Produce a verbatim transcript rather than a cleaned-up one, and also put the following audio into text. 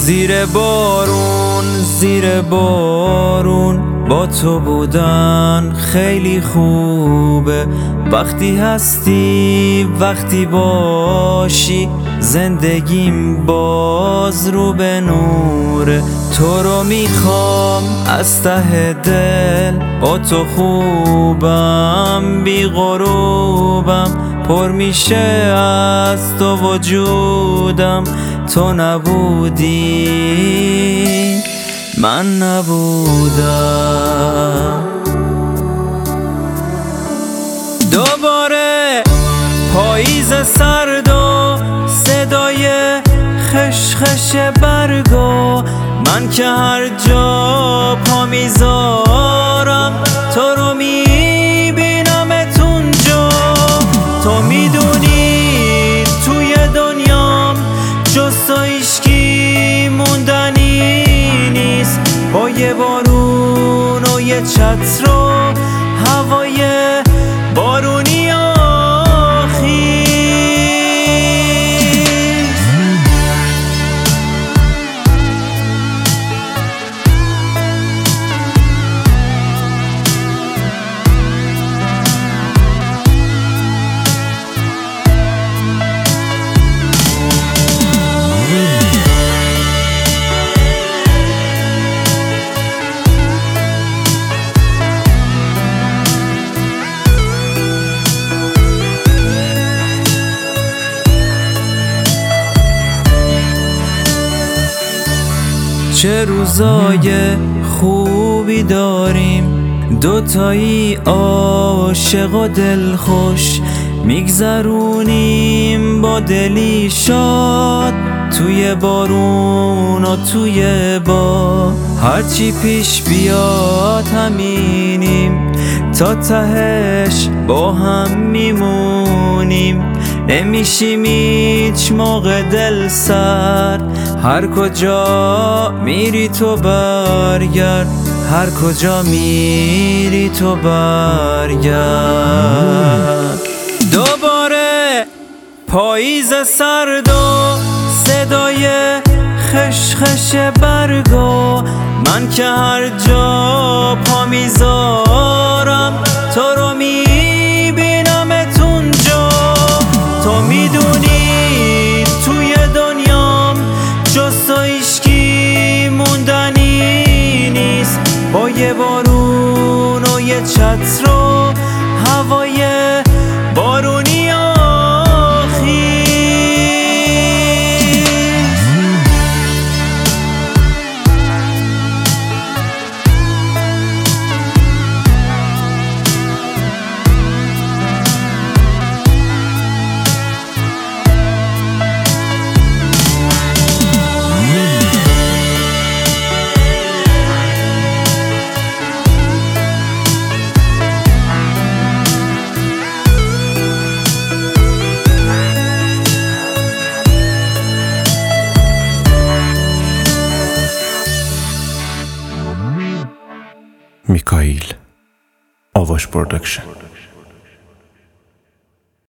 زیر بارون زیر بارون با تو بودن خیلی خوبه. وقتی هستی وقتی باشی زندگیم باز رو به نوره. تو رو میخوام از ته دل، با تو خوبم بی غروبم. پر میشه از تو وجودم، تو نبودی من نبودم. دوباره پاییز سرد و صدای خشخش برگو، من که هر جا پا میذارم تو رو میبینمت اونجا. تو میدونی توی دنیام جز تو هیچکی موندنی نیست. با یه بارون و یه چتر و هوای بارونی و خیز. چه روزای خوبی داریم، دوتایی عاشق و دلخوش میگذرونیم با دلی شاد. توی بارون و توی با هرچی پیش بیاد همینیم، تا تهش با هم میمونیم. نمیشیم هیچ موقع دل سر، هر کجا میری تو برگرد، هر کجا میری تو برگرد. دوباره پاییز سرد و صدای خشخش برگو، من که هر جا پا میذارم تو رو میبینمت اونجا. تو میدونی توی دنیام جز تو هیچکی موندنی نیست. با یه بارون و یه چتر و هوای بارونی و خیز. میکائیل آواش پروداکشن.